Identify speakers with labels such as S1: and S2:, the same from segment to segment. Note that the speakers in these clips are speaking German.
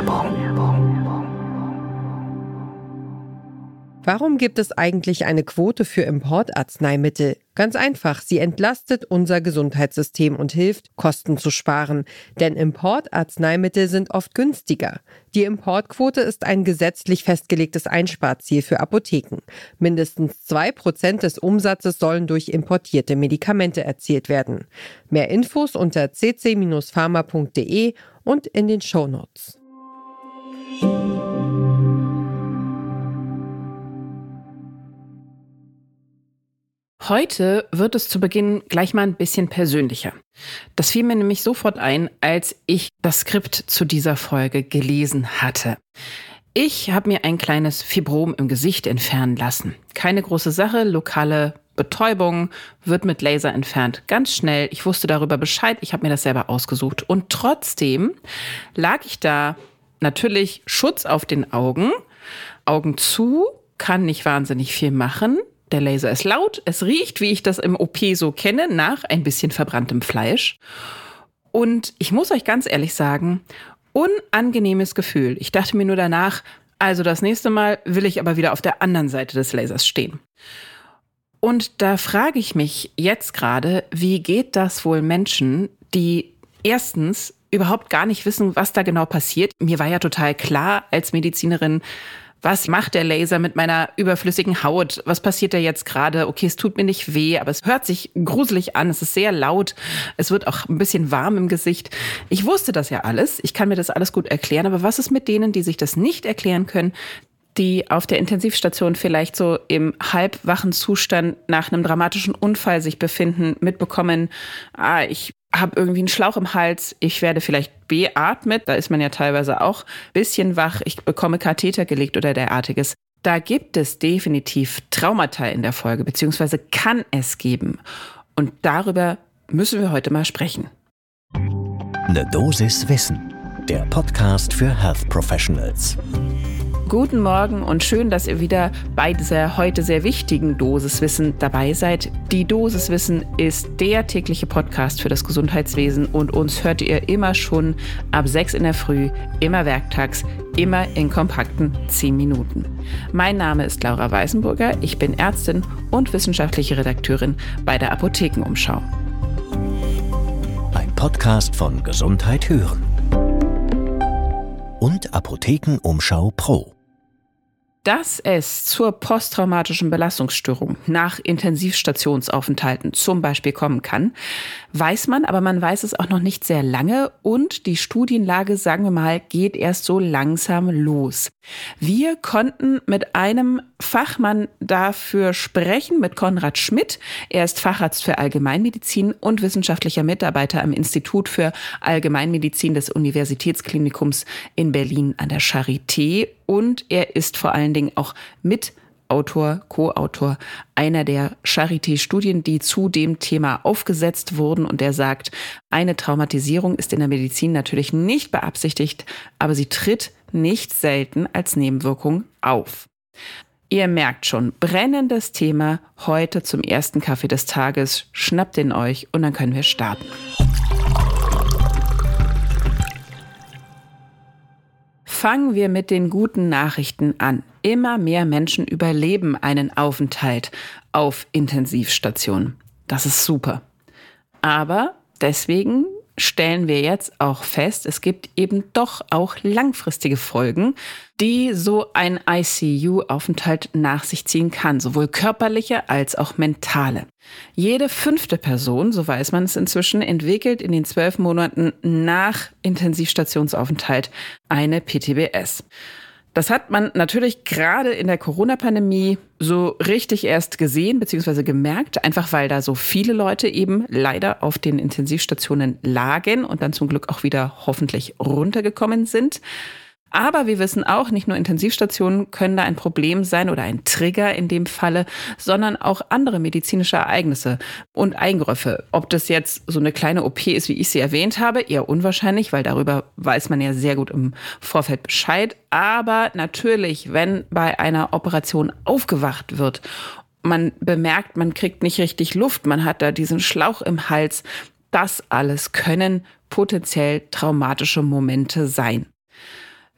S1: Warum gibt es eigentlich eine Quote für Importarzneimittel? Ganz einfach, sie entlastet unser Gesundheitssystem und hilft, Kosten zu sparen. Denn Importarzneimittel sind oft günstiger. Die Importquote ist ein gesetzlich festgelegtes Einsparziel für Apotheken. Mindestens 2% des Umsatzes sollen durch importierte Medikamente erzielt werden. Mehr Infos unter cc-pharma.de und in den Shownotes.
S2: Heute wird es zu Beginn gleich mal ein bisschen persönlicher. Das fiel mir nämlich sofort ein, als ich das Skript zu dieser Folge gelesen hatte. Ich habe mir ein kleines Fibrom im Gesicht entfernen lassen. Keine große Sache, lokale Betäubung, wird mit Laser entfernt. Ganz schnell, ich wusste darüber Bescheid, ich habe mir das selber ausgesucht. Und trotzdem lag ich da, natürlich Schutz auf den Augen, Augen zu, kann nicht wahnsinnig viel machen. Der Laser ist laut, es riecht, wie ich das im OP so kenne, nach ein bisschen verbranntem Fleisch. Und ich muss euch ganz ehrlich sagen, unangenehmes Gefühl. Ich dachte mir nur danach, also das nächste Mal will ich aber wieder auf der anderen Seite des Lasers stehen. Und da frage ich mich jetzt gerade, wie geht das wohl Menschen, die erstens überhaupt gar nicht wissen, was da genau passiert. Mir war ja total klar als Medizinerin, was macht der Laser mit meiner überflüssigen Haut? Was passiert da jetzt gerade? Okay, es tut mir nicht weh, aber es hört sich gruselig an. Es ist sehr laut. Es wird auch ein bisschen warm im Gesicht. Ich wusste das ja alles. Ich kann mir das alles gut erklären. Aber was ist mit denen, die sich das nicht erklären können, die auf der Intensivstation vielleicht so im halbwachen Zustand nach einem dramatischen Unfall sich befinden, mitbekommen, ich habe irgendwie einen Schlauch im Hals, ich werde vielleicht beatmet, da ist man ja teilweise auch ein bisschen wach, ich bekomme Katheter gelegt oder derartiges. Da gibt es definitiv Traumata in der Folge, beziehungsweise kann es geben. Und darüber müssen wir heute mal sprechen.
S3: Eine Dosis Wissen, der Podcast für Health Professionals.
S2: Guten Morgen und schön, dass ihr wieder bei dieser heute sehr wichtigen Dosiswissen dabei seid. Die Dosiswissen ist der tägliche Podcast für das Gesundheitswesen und uns hört ihr immer schon ab 6 in der Früh, immer werktags, immer in kompakten 10 Minuten. Mein Name ist Laura Weißenburger, ich bin Ärztin und wissenschaftliche Redakteurin bei der Apothekenumschau.
S3: Ein Podcast von Gesundheit hören und Apothekenumschau Pro.
S2: Dass es zur posttraumatischen Belastungsstörung nach Intensivstationsaufenthalten zum Beispiel kommen kann, weiß man, aber man weiß es auch noch nicht sehr lange und die Studienlage, sagen wir mal, geht erst so langsam los. Wir konnten mit einem Fachmann dafür sprechen, mit Konrad Schmidt. Er ist Facharzt für Allgemeinmedizin und wissenschaftlicher Mitarbeiter am Institut für Allgemeinmedizin des Universitätsklinikums in Berlin an der Charité. Und er ist vor allen Dingen auch Mitautor, Co-Autor einer der Charité-Studien, die zu dem Thema aufgesetzt wurden. Und er sagt, eine Traumatisierung ist in der Medizin natürlich nicht beabsichtigt, aber sie tritt nicht selten als Nebenwirkung auf. Ihr merkt schon, brennendes Thema heute zum ersten Kaffee des Tages. Schnappt ihn euch und dann können wir starten. Fangen wir mit den guten Nachrichten an. Immer mehr Menschen überleben einen Aufenthalt auf Intensivstationen. Das ist super. Aber deswegen stellen wir jetzt auch fest, es gibt eben doch auch langfristige Folgen, die so ein ICU-Aufenthalt nach sich ziehen kann, sowohl körperliche als auch mentale. Jede 5. Person, so weiß man es inzwischen, entwickelt in den 12 Monaten nach Intensivstationsaufenthalt eine PTBS. Das hat man natürlich gerade in der Corona-Pandemie so richtig erst gesehen bzw. gemerkt, einfach weil da so viele Leute eben leider auf den Intensivstationen lagen und dann zum Glück auch wieder hoffentlich runtergekommen sind. Aber wir wissen auch, nicht nur Intensivstationen können da ein Problem sein oder ein Trigger in dem Falle, sondern auch andere medizinische Ereignisse und Eingriffe. Ob das jetzt so eine kleine OP ist, wie ich sie erwähnt habe, eher unwahrscheinlich, weil darüber weiß man ja sehr gut im Vorfeld Bescheid. Aber natürlich, wenn bei einer Operation aufgewacht wird, man bemerkt, man kriegt nicht richtig Luft, man hat da diesen Schlauch im Hals, das alles können potenziell traumatische Momente sein.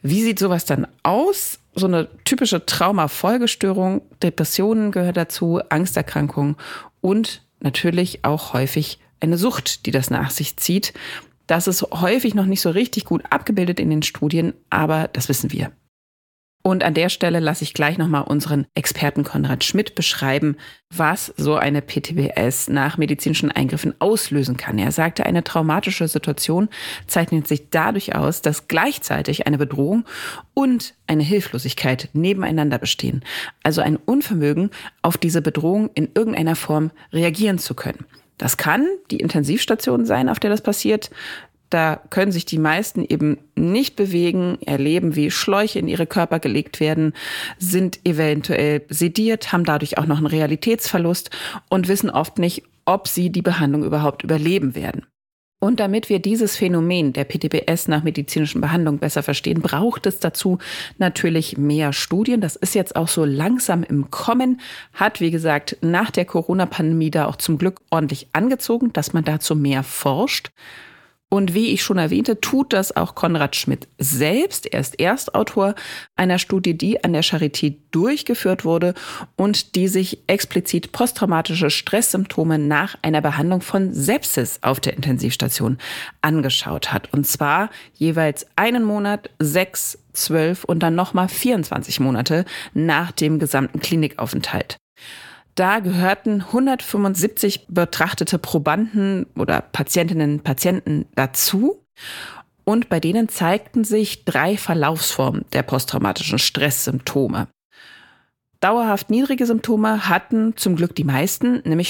S2: Wie sieht sowas dann aus? So eine typische Traumafolgestörung, Depressionen gehört dazu, Angsterkrankungen und natürlich auch häufig eine Sucht, die das nach sich zieht. Das ist häufig noch nicht so richtig gut abgebildet in den Studien, aber das wissen wir. Und an der Stelle lasse ich gleich nochmal unseren Experten Konrad Schmidt beschreiben, was so eine PTBS nach medizinischen Eingriffen auslösen kann. Er sagte, eine traumatische Situation zeichnet sich dadurch aus, dass gleichzeitig eine Bedrohung und eine Hilflosigkeit nebeneinander bestehen. Also ein Unvermögen, auf diese Bedrohung in irgendeiner Form reagieren zu können. Das kann die Intensivstation sein, auf der das passiert. Da können sich die meisten eben nicht bewegen, erleben, wie Schläuche in ihre Körper gelegt werden, sind eventuell sediert, haben dadurch auch noch einen Realitätsverlust und wissen oft nicht, ob sie die Behandlung überhaupt überleben werden. Und damit wir dieses Phänomen der PTBS nach medizinischen Behandlungen besser verstehen, braucht es dazu natürlich mehr Studien. Das ist jetzt auch so langsam im Kommen, hat, wie gesagt, nach der Corona-Pandemie da auch zum Glück ordentlich angezogen, dass man dazu mehr forscht. Und wie ich schon erwähnte, tut das auch Konrad Schmidt selbst. Er ist Erstautor einer Studie, die an der Charité durchgeführt wurde und die sich explizit posttraumatische Stresssymptome nach einer Behandlung von Sepsis auf der Intensivstation angeschaut hat. Und zwar jeweils 1 Monat, 6, 12 und dann nochmal 24 Monate nach dem gesamten Klinikaufenthalt. Da gehörten 175 betrachtete Probanden oder Patientinnen und Patienten dazu. Und bei denen zeigten sich 3 Verlaufsformen der posttraumatischen Stresssymptome. Dauerhaft niedrige Symptome hatten zum Glück die meisten, nämlich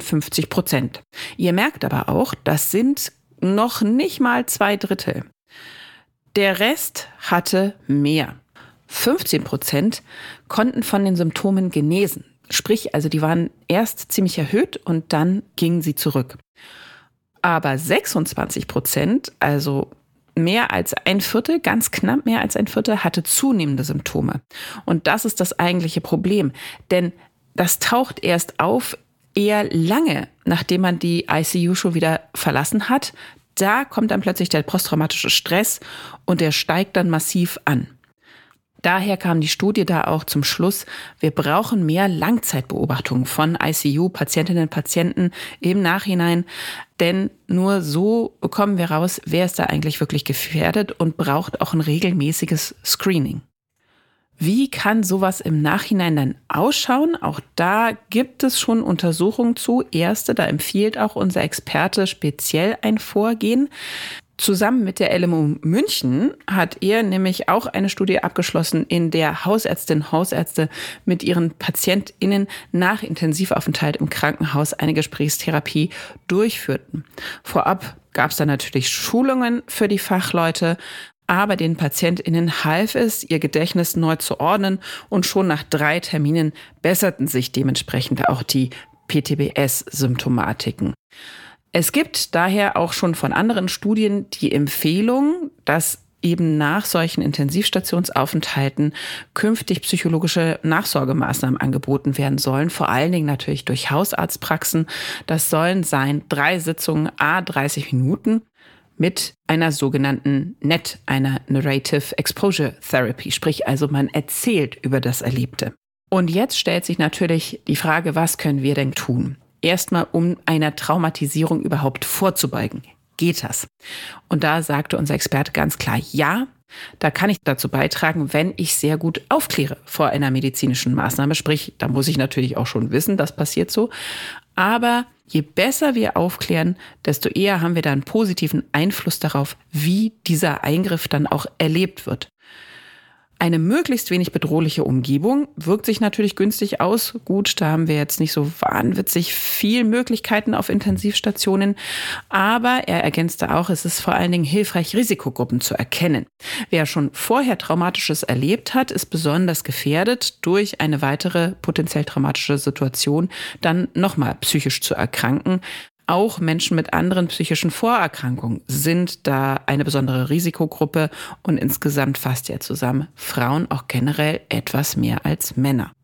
S2: 59%. Ihr merkt aber auch, das sind noch nicht mal 2/3. Der Rest hatte mehr. 15% konnten von den Symptomen genesen. Sprich, also die waren erst ziemlich erhöht und dann gingen sie zurück. Aber 26%, also mehr als 1/4, ganz knapp mehr als 1/4, hatte zunehmende Symptome. Und das ist das eigentliche Problem. Denn das taucht erst auf, eher lange, nachdem man die ICU schon wieder verlassen hat. Da kommt dann plötzlich der posttraumatische Stress und der steigt dann massiv an. Daher kam die Studie da auch zum Schluss, wir brauchen mehr Langzeitbeobachtungen von ICU-Patientinnen und Patienten im Nachhinein, denn nur so bekommen wir raus, wer ist da eigentlich wirklich gefährdet und braucht auch ein regelmäßiges Screening. Wie kann sowas im Nachhinein dann ausschauen? Auch da gibt es schon Untersuchungen zu. Erste, da empfiehlt auch unser Experte speziell ein Vorgehen. Zusammen mit der LMU München hat er nämlich auch eine Studie abgeschlossen, in der Hausärzte mit ihren PatientInnen nach Intensivaufenthalt im Krankenhaus eine Gesprächstherapie durchführten. Vorab gab es dann natürlich Schulungen für die Fachleute, aber den PatientInnen half es, ihr Gedächtnis neu zu ordnen und schon nach 3 Terminen besserten sich dementsprechend auch die PTBS-Symptomatiken. Es gibt daher auch schon von anderen Studien die Empfehlung, dass eben nach solchen Intensivstationsaufenthalten künftig psychologische Nachsorgemaßnahmen angeboten werden sollen, vor allen Dingen natürlich durch Hausarztpraxen. Das sollen sein 3 Sitzungen à 30 Minuten mit einer sogenannten NET, einer Narrative Exposure Therapy, sprich also man erzählt über das Erlebte. Und jetzt stellt sich natürlich die Frage, was können wir denn tun? Erstmal, um einer Traumatisierung überhaupt vorzubeugen. Geht das? Und da sagte unser Experte ganz klar, ja, da kann ich dazu beitragen, wenn ich sehr gut aufkläre vor einer medizinischen Maßnahme. Sprich, da muss ich natürlich auch schon wissen, das passiert so. Aber je besser wir aufklären, desto eher haben wir da einen positiven Einfluss darauf, wie dieser Eingriff dann auch erlebt wird. Eine möglichst wenig bedrohliche Umgebung wirkt sich natürlich günstig aus. Gut, da haben wir jetzt nicht so wahnwitzig viel Möglichkeiten auf Intensivstationen. Aber er ergänzte auch, es ist vor allen Dingen hilfreich, Risikogruppen zu erkennen. Wer schon vorher Traumatisches erlebt hat, ist besonders gefährdet, durch eine weitere potenziell traumatische Situation dann nochmal psychisch zu erkranken. Auch Menschen mit anderen psychischen Vorerkrankungen sind da eine besondere Risikogruppe und insgesamt fasst er zusammen Frauen auch generell etwas mehr als Männer.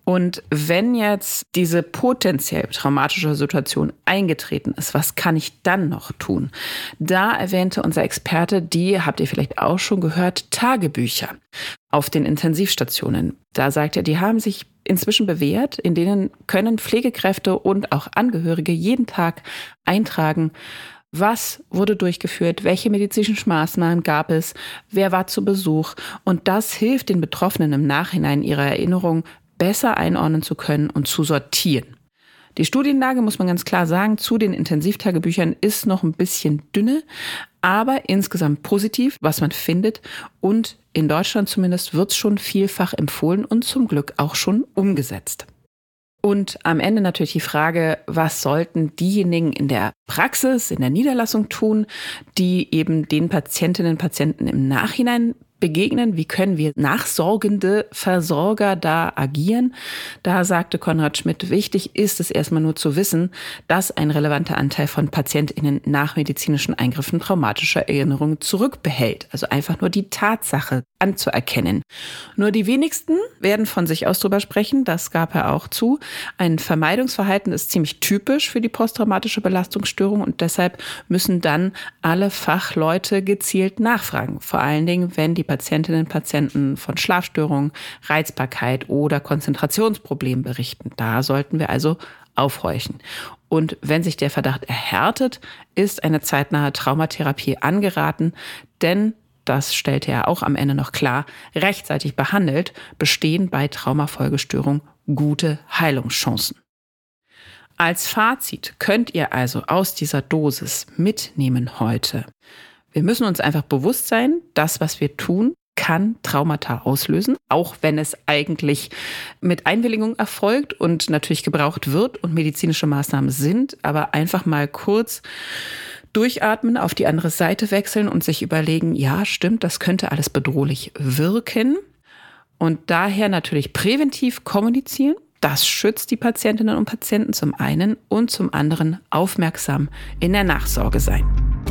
S2: Und wenn jetzt diese potenziell traumatische Situation eingetreten ist, was kann ich dann noch tun? Da erwähnte unser Experte, die habt ihr vielleicht auch schon gehört, Tagebücher auf den Intensivstationen. Da sagt er, die haben sich inzwischen bewährt, in denen können Pflegekräfte und auch Angehörige jeden Tag eintragen, was wurde durchgeführt, welche medizinischen Maßnahmen gab es, wer war zu Besuch. Und das hilft den Betroffenen im Nachhinein, ihre Erinnerung besser einordnen zu können und zu sortieren. Die Studienlage, muss man ganz klar sagen, zu den Intensivtagebüchern ist noch ein bisschen dünne, aber insgesamt positiv, was man findet. Und in Deutschland zumindest wird es schon vielfach empfohlen und zum Glück auch schon umgesetzt. Und am Ende natürlich die Frage, was sollten diejenigen in der Praxis, in der Niederlassung tun, die eben den Patientinnen und Patienten im Nachhinein begegnen? Wie können wir nachsorgende Versorger da agieren? Da sagte Konrad Schmidt, wichtig ist es erstmal nur zu wissen, dass ein relevanter Anteil von PatientInnen nach medizinischen Eingriffen traumatische Erinnerungen zurückbehält. Also einfach nur die Tatsache anzuerkennen. Nur die wenigsten werden von sich aus drüber sprechen, das gab er auch zu. Ein Vermeidungsverhalten ist ziemlich typisch für die posttraumatische Belastungsstörung und deshalb müssen dann alle Fachleute gezielt nachfragen. Vor allen Dingen, wenn die Patientinnen und Patienten von Schlafstörungen, Reizbarkeit oder Konzentrationsproblemen berichten. Da sollten wir also aufhorchen. Und wenn sich der Verdacht erhärtet, ist eine zeitnahe Traumatherapie angeraten, denn das stellte er auch am Ende noch klar, rechtzeitig behandelt, bestehen bei Traumafolgestörung gute Heilungschancen. Als Fazit könnt ihr also aus dieser Dosis mitnehmen heute: Wir müssen uns einfach bewusst sein, das, was wir tun, kann Traumata auslösen, auch wenn es eigentlich mit Einwilligung erfolgt und natürlich gebraucht wird und medizinische Maßnahmen sind, aber einfach mal kurz durchatmen, auf die andere Seite wechseln und sich überlegen, ja, stimmt, das könnte alles bedrohlich wirken. Und daher natürlich präventiv kommunizieren. Das schützt die Patientinnen und Patienten zum einen und zum anderen aufmerksam in der Nachsorge sein.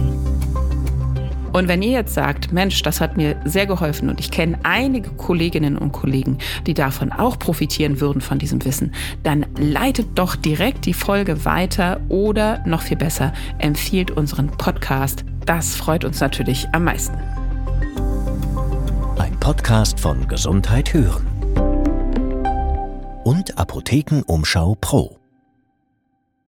S2: Und wenn ihr jetzt sagt, Mensch, das hat mir sehr geholfen und ich kenne einige Kolleginnen und Kollegen, die davon auch profitieren würden von diesem Wissen, dann leitet doch direkt die Folge weiter oder noch viel besser, empfiehlt unseren Podcast. Das freut uns natürlich am meisten.
S3: Ein Podcast von Gesundheit hören und Apothekenumschau Pro.